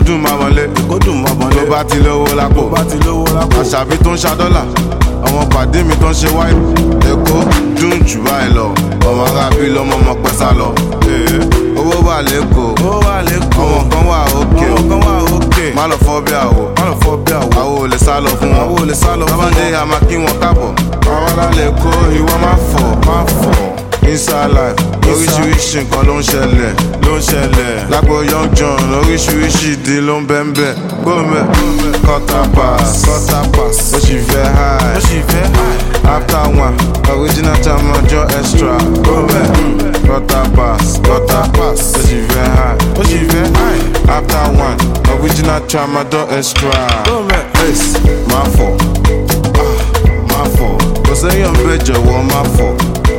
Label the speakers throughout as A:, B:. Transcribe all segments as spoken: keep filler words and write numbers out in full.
A: dùn máa wọlé,
B: Èkó dùn mọ́ bọ́lé.
A: tó bá ti lówó lápò.
B: Tó bá ti lówó lápò.
A: Àṣàbí tó ń ṣa dọ́là, àwọn pàdé mi tó ń ṣe wáyé. Èkó dùn jù báyìí lọ, ọmọ arábí lọmọ ọmọ pẹ́ sá lọ. Owó wà lẹ́kọ̀ọ́,
B: Owó wà lẹ́kọ̀ọ́.
A: àwọn kan wà òkè.
B: Àwọn kan wà òkè.
A: Má lọ fọ́ bí àwò,
B: Má lọ fọ́ bí àwọ̀.
A: àwo ò lè sá lọ fún wọn.
B: Àwo ò lè sá lọ fún wọn.
A: Tábàdé a máa kí wọn káàbọ̀. Àwọn alálẹ̀ kó ìwọ máa fọ̀, máa fọ̀. Inside life, oríṣiríṣi nǹkan ló ń ṣẹlẹ̀, ló ń ṣẹlẹ̀. Lágbo Young John, oríṣiríṣi ìdí ló ń bẹ́ ń bẹ̀. Gbọ́mẹ̀, quarter pass, quarter pass. Ó sì fẹ́ high,
B: Ó sì fẹ́ high.
A: after one, original time ọjọ́ extra. Gbọ́mẹ̀, quarter pass, quarter pass. Ó sì fẹ́ high,
B: Ó sì fẹ́ high.
A: after one, original time ọjọ́ extra.
B: Gbọ́mẹ̀.
A: Ace, máa fọ̀, ah, máa fọ̀. Kò sẹ́yìn bẹ́ẹ̀ jọ̀wọ́ máa fọ̀.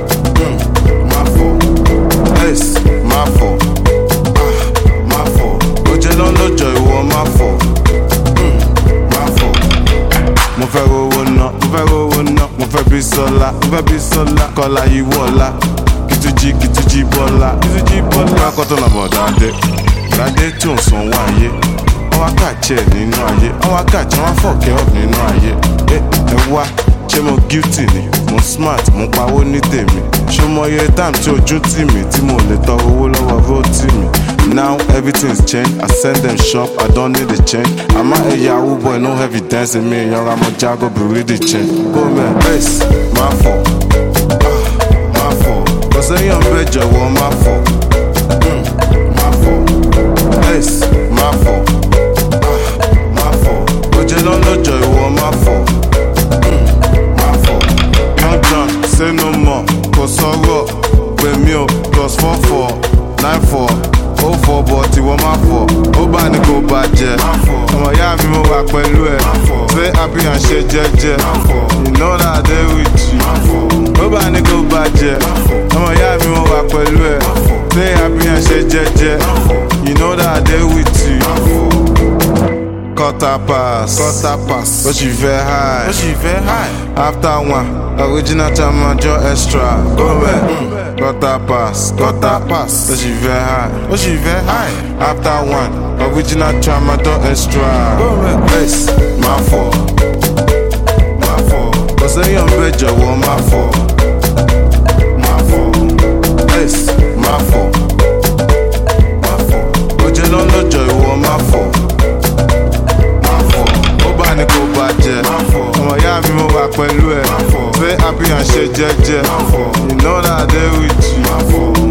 A: Máa fọ̀, Ace, máa fọ̀, ah, máa fọ̀. Ó jẹ́ lọ́lọ́jọ́ ìwọ máa fọ̀, mm, máa fọ̀. Mo fẹ́ rówó ná, mo fẹ́ rówó ná, mo fẹ́ bí sọ́lá, mo fẹ́ bí sọ́lá. Kọ́lá yìí wọ̀lá, kìtújì kìtújì bọ́lá, kìtújì bọ́lá. Lákọ̀tọ̀ nà bọ̀ dáadé, dáadé tí ò ń sanwó ayé. Wọ́n wá kàjẹ́ nínú ayé, wọ́n wá kàjẹ́ wọ́n fọ̀kẹ́ ọ̀ nínú ayé. Ẹ ẹ wá, ṣé mo guilty ni? Mo smart, mo pawó ní tèmi. Ṣé mo yẹ time tí ojú tì mí tí mo lè tọrọ owó lọ́wọ́ rótì mi? Now everything's changed, I send them shop, I don't need a change. I'm a yahoo boy, no evidence in me. Young I'm a jago, be really change. Go man, Ace, máa fọ̀, ah, máa fọ̀. Kò sẹ́yìn bẹ́ẹ̀ jọ̀wọ́ máa fọ̀, mm, máa fọ̀. Ace, máa fọ̀, ah, máa fọ̀. Ó jẹ́ lọ́lọ́jọ́ ìwọ máa fọ̀, mm, máa fọ̀. Young John, say no more, kò sọ̀rọ̀, pè mí o, plus four four, nine four. Ó fọ̀ bọ̀ tí wọ́n máa fọ̀, ó bá ní kò bàjẹ́. Ọmọ ìyá mi mo wà pẹ̀lú ẹ̀, ṣé happy and ṣe jẹ́jẹ́. You know that I dey with you. Ó bá ní kò bàjẹ́. Ọmọ ìyá mi mo wà pẹ̀lú ẹ̀, ṣé happy and ṣe jẹ́jẹ́. You know that I dey with you. Quarter pass, quarter pass. Ó sì fẹ́ high,
B: Ó sì fẹ́ high.
A: after one, original time ọjọ́ extra. Gómẹ̀, quarter pass, quarter pass. Ó sì fẹ́ high,
B: Ó sì fẹ́ high.
A: after one, original time ọjọ́ extra.
B: Gómẹ̀.
A: Ace, máa fọ̀, máa fọ̀. Kò sẹ́yìn bẹ́ẹ̀ jọ̀wọ́ máa fọ̀, máa fọ̀. Ace, máa fọ̀, máa fọ̀. Ó jẹ́ lọ́lọ́jọ́ ìwọ máa fọ̀, máa fọ̀. Ó bá ní kò bàjẹ́. Ọmọ ìyá mi mo wà pẹ̀lú ẹ̀, ṣé happy and ṣe jẹ́jẹ́. You know that I dey with you.